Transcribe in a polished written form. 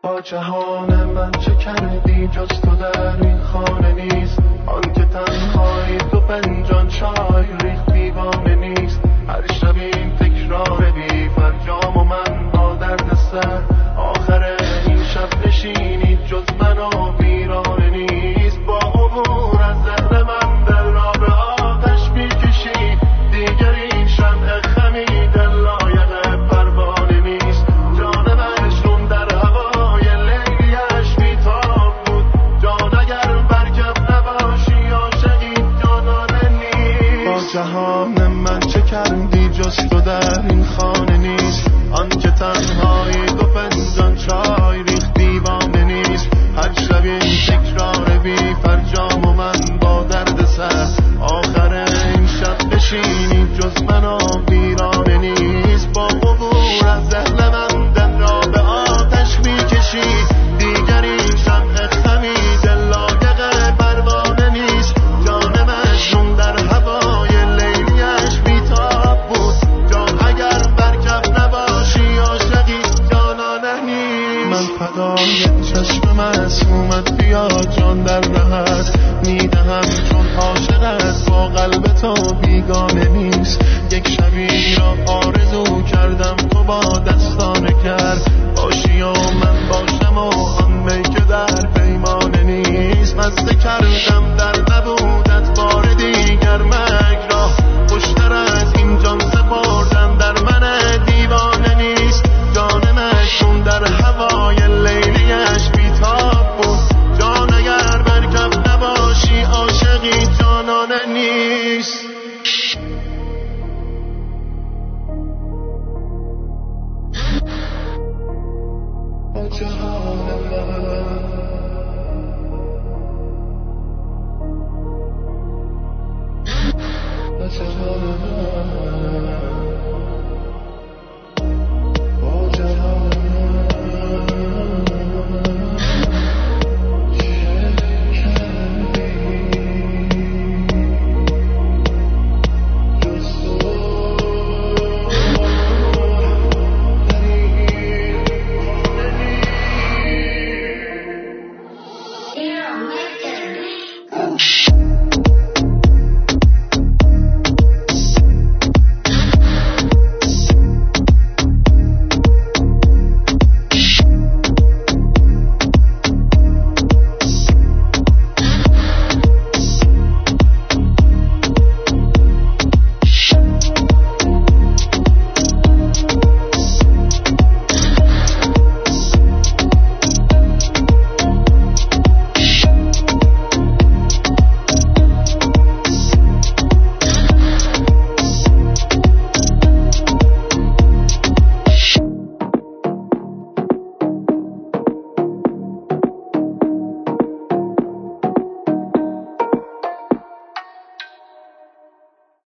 با جهان من چه کردی جز تو در این خانه نیست، آن که تنهایی تو فنجان چای ریخت دیوانه نیست. هر شب این تکرار بی فرجام و من با درد سر، آخر این شب نشینی جز من و ویرانه نیست. با عبور از ذهن من دل را به آتش میکشی، دیگر این شمع خمید لایق پروانه نیست. جان مجنون در هوای لیلیش بیتاب بود، جان اگر برکب نباشی عاشقی جانانه نیست. با جهان من چه کردی جز تو در این خانه نیست، آن که تنهایی دو فنجان چای ریخت دیوانه نیست. هر شب این تکرار بی فرجام و من با درد سر، آخر این شب بشینی جز من و ویرانه نیست. با عبور از ذهن من دل را به آتش میکشی، دیگر این شمع خمید لایق پروانه نیست. جان مجنون در هوای لیلیش بیتاب بود، جان اگر برکب نباشی عاشقی جانانه نیست. من فدای چشم معصومت بیا جان در دهد میدهم، چون عاشقت با قلب تو بیگانه نیست. یک شبی را آرزو کردم تو با دستانه کرد باشی و من باشم و آن می که در پیمانه نیست. مزه کردم در نبودت بار دیگر مگ را، خوشتر از این جان سپردن در من دیوانه نیست. جان مجنون در هوای لیلیش بیتاب بود، جان اگر برکب نباشی عاشقی جانانه نیست. با جهان من، با جهان من